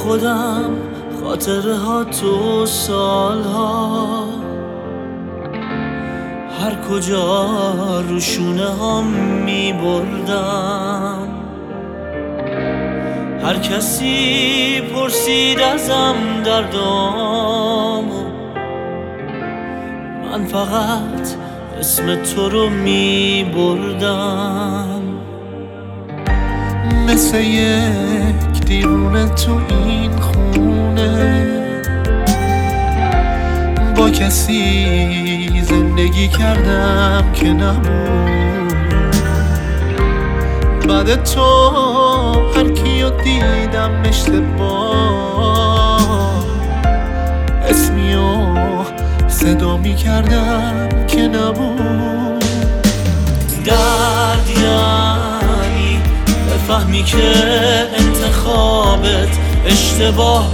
خودم خاطره ها تو سالها، هر کجا روشونه هم می بردم. هر کسی پرسید ازم دردامو، من فقط اسم تو رو می بردم. مثل یک دیوونه تو این خونه، با کسی زندگی کردم که نبود. بعد تو هر کیو دیدم اشتباه، اسمیو صدا می کردم که نبود. درد یعنی بفهمی که انتخابت اشتباه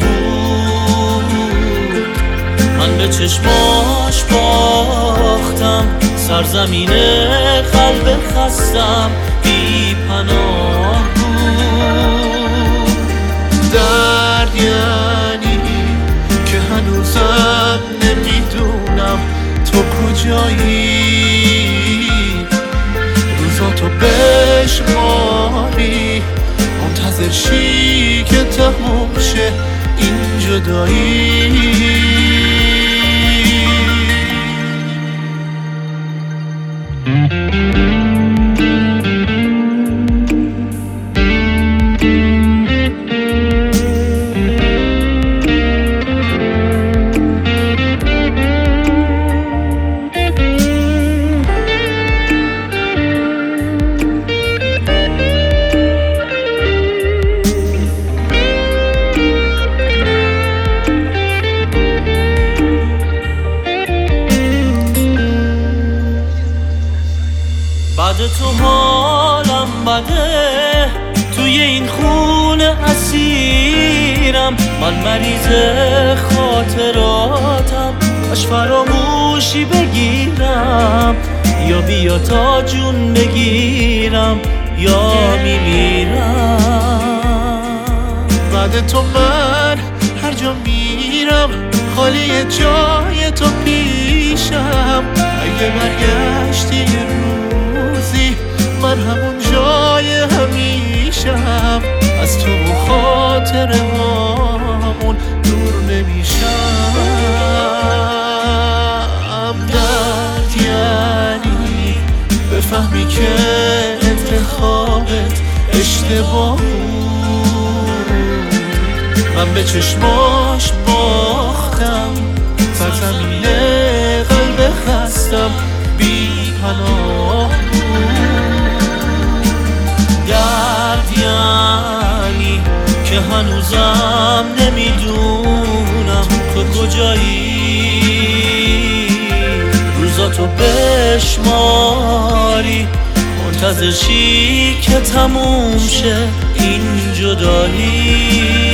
بود. من به چشماش باختم، سرزمین قلب خستم بی پناه بود. درد یعنی که هنوزم نمیدونم تو کجایی، روزاتو بشماری منتظر شی که تموم شه این جدایی. بعد تو حالم بده، توی این خونه اسیرم. من مریض خاطراتم، باش فراموشی بگیرم یا بیا تا جون بگیرم یا میمیرم. بعد تو من هر جا میرم خالی جای تو پیشم. اگه برگشتی یه روزی من همون جای همیشم، از تو و خاطره هامون دور نمیشم. درد یعنی بفهمی که انتخابت اشتباه بود. من به چشماش باختم، سرزمین قلب خستم بی پناه بود. درد یعنی که هنوزم نمیدونم تو کجایی، روزاتو بشماری منتظر شی که تموم شه این جدایی.